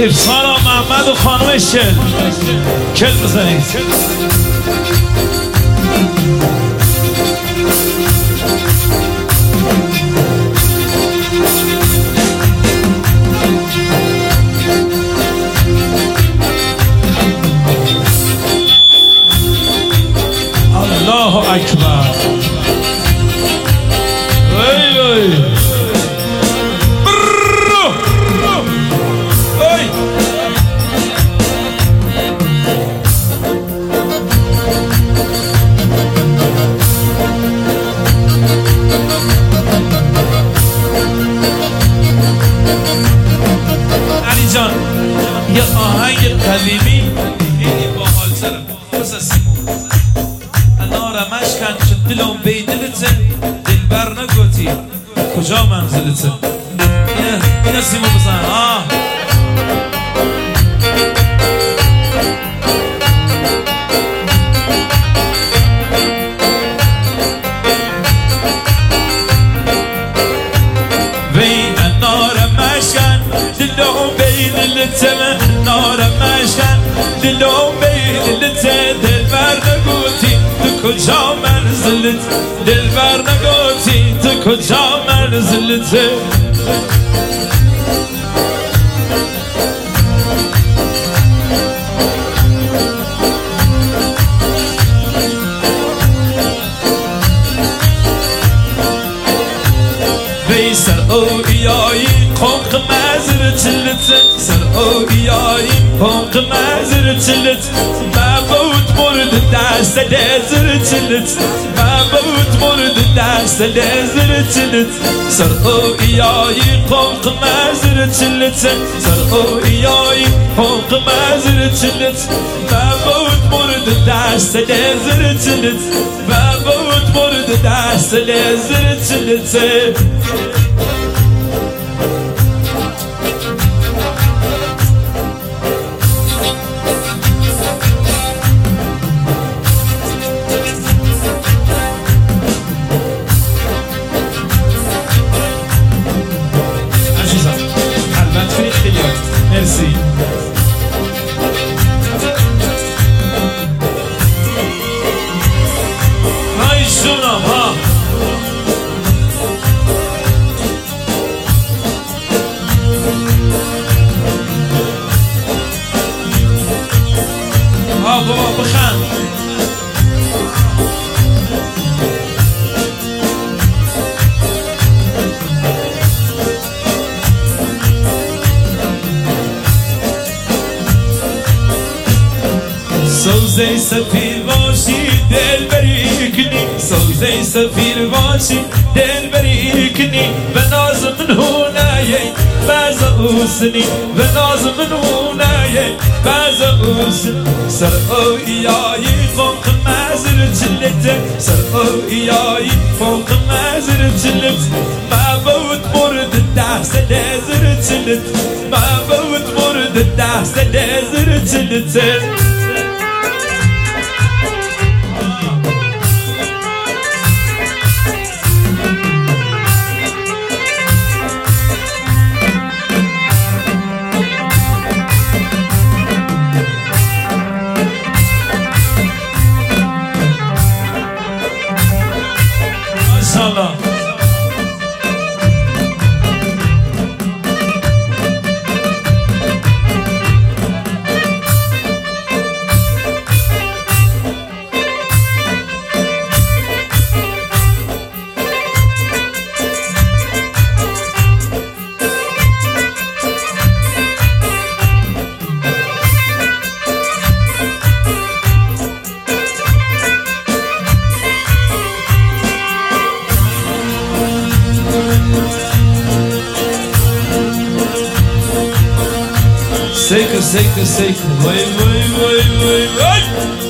افسان محمد و خانم کل بزنید. الله اکبر. وی وی علی جان یه آهنگ قدیمی خیلی باحال تره بسسیمو انارم اشکن شد دلم بی دلته دلبر نگوتی کجا منزلته اینه سیمو بزن نارم مشکن دلم بیدلته دلبر نگوتی تو کجا منزلت دلبر نگوتی تو کجا منزلته سر اویایی قوق مزر چلت سر اویایی قوق مزر چلت مبود مورد دست لزر چلت مبود مورد دست لزر چلت سر اویایی قوق مزر چلت سر اویایی قوق مزر چلت مبود مورد دست لزر چلت مبود مورد دست لزر چلت مرسی. های جونم ها بابا بخند سوزه سفیر باشی دل بری کنی سوزه سفیر باشی دل بری کنی به ناز من هونایی باز اوسنی به ناز من هونایی باز اوسنی سر اویایی فوق مزر چلت سر اویایی فوق مزر چلت مبود مورد دست لزر چلت مبود مورد دست لزر چلت Maşallah. Seca, seca, seca, vai, vai, vai, vai, vai.